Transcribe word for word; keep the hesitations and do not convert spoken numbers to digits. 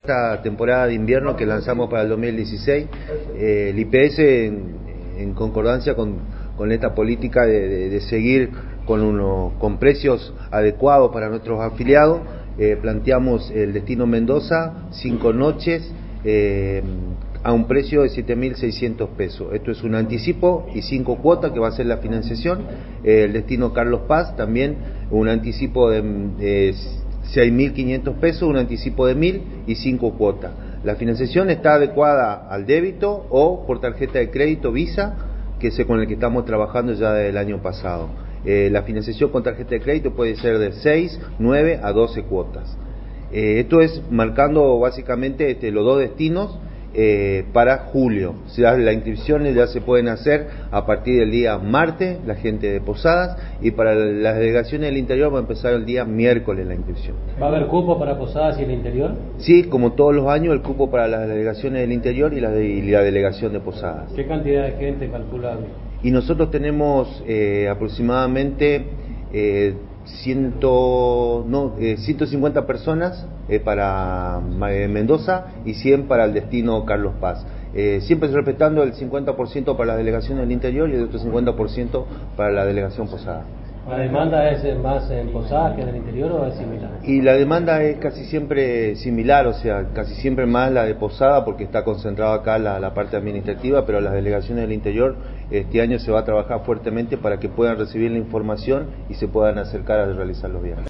esta temporada de invierno que lanzamos para el dos mil dieciséis, eh, el I P S en, en concordancia con, con esta política de, de, de seguir con, uno, con precios adecuados para nuestros afiliados, eh, planteamos el destino Mendoza, cinco noches, eh, a un precio de siete mil seiscientos pesos. Esto es un anticipo y cinco cuotas que va a ser la financiación. Eh, el destino Carlos Paz también un anticipo de, de seis mil quinientos pesos, un anticipo de mil y cinco cuotas. La financiación está adecuada al débito o por tarjeta de crédito Visa, que es con el que estamos trabajando ya del año pasado. Eh, la financiación con tarjeta de crédito puede ser de seis, nueve a doce cuotas. Eh, esto es marcando básicamente este, los dos destinos eh, para julio. O sea, las inscripciones ya se pueden hacer a partir del día martes, la gente de Posadas, y para las delegaciones del interior va a empezar el día miércoles la inscripción. ¿Va a haber cupo para Posadas y el interior? Sí, como todos los años, el cupo para las delegaciones del interior y la, de, y la delegación de Posadas. ¿Qué cantidad de gente calcula? Y nosotros tenemos eh, aproximadamente eh, ciento, no, eh, ciento cincuenta personas eh, para eh, Mendoza y cien para el destino Carlos Paz. Eh, siempre respetando el cincuenta por ciento para las delegaciones del interior y el otro cincuenta por ciento para la delegación Posada. ¿La demanda es más en Posadas que en el interior o es similar? Y la demanda es casi siempre similar, o sea, casi siempre más la de Posada porque está concentrada acá la, la parte administrativa, pero las delegaciones del interior este año se va a trabajar fuertemente para que puedan recibir la información y se puedan acercar a realizar los viajes.